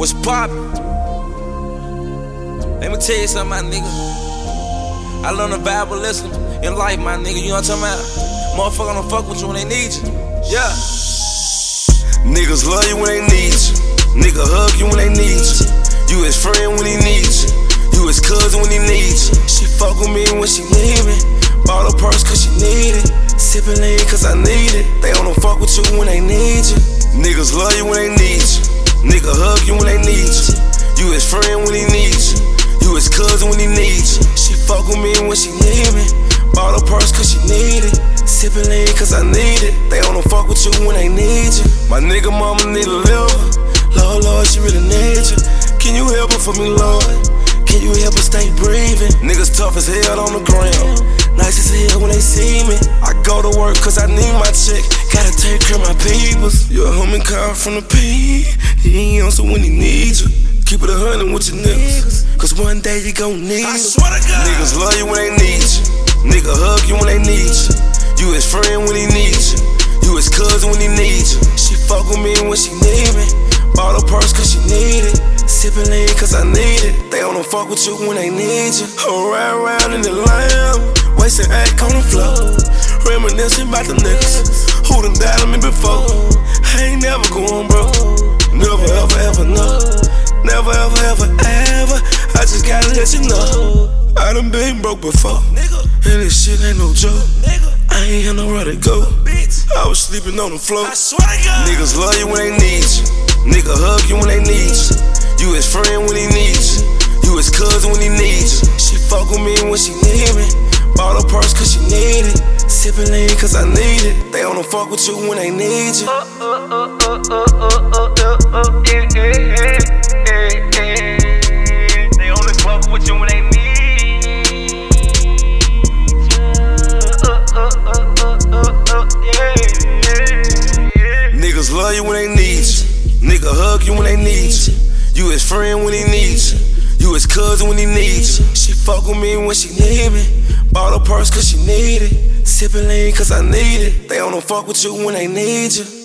What's poppin'? Let me tell you something, my nigga. I learned a valuable lesson in life, my nigga. You know what I'm talking about? Motherfucker don't fuck with you when they need you. Yeah. Niggas love you when they need you. Nigga hug you when they need you. You his friend when he needs you. You his cousin when he needs you. She fuck with me when she need me. Bought a purse cause she need it. Sippin' lean cause I need it. They don't fuck with you when they need you. Niggas love you when they need you. Nigga hug you when they need you. You his friend when he needs you. You his cousin when he needs you. She fuck with me when she need me. Bought a purse cause she need it. Sippin' lean cause I need it. They don't fuck with you when they need you. My nigga mama need a liver. Lord, Lord, she really need you. Can you help her for me, Lord? Can you help her stay breathing? Niggas tough as hell on the ground. Nice as hell when they see me. I go to work cause I need my check. Gotta take care of my peoples. You a homie car from the P. He ain't on so when he needs you. Keep it 100 with your niggas, cause one day you gon' need I them. swear to God. Niggas love you when they need you. Nigga hug you when they need you. You his friend when he needs you. You his cousin when he needs you. She fuck with me when she need me. Bought a purse cause she need it. Sippin' lean cause I need it. They don't fuck with you when they need you. Ride around in the lamb, wasting act on the floor. Reminiscing about the niggas who done died on me before. I ain't never going broke. Never ever ever know. Never ever ever ever. I just gotta let you know. I done been broke before, and this shit ain't no joke. I ain't had nowhere to go. I was sleeping on the floor. I swear to God. Niggas love you when they need you. Nigga hug you when they need you. You his friend when he needs you. You his cousin when he needs you. She fuck with me when she need me. Bought a purse cause she need it. Sippin' lean cause I need it. They don't fuck with you when they need you. They only fuck with you when they need Niggas love you when they need you. Nigga hug you when they need you. You his friend when he needs you. You his cousin when he needs you. She fuck with me when she need me. Bought a purse cause she need it. Sippin' lean cause I need it. They don't fuck with you when they need you.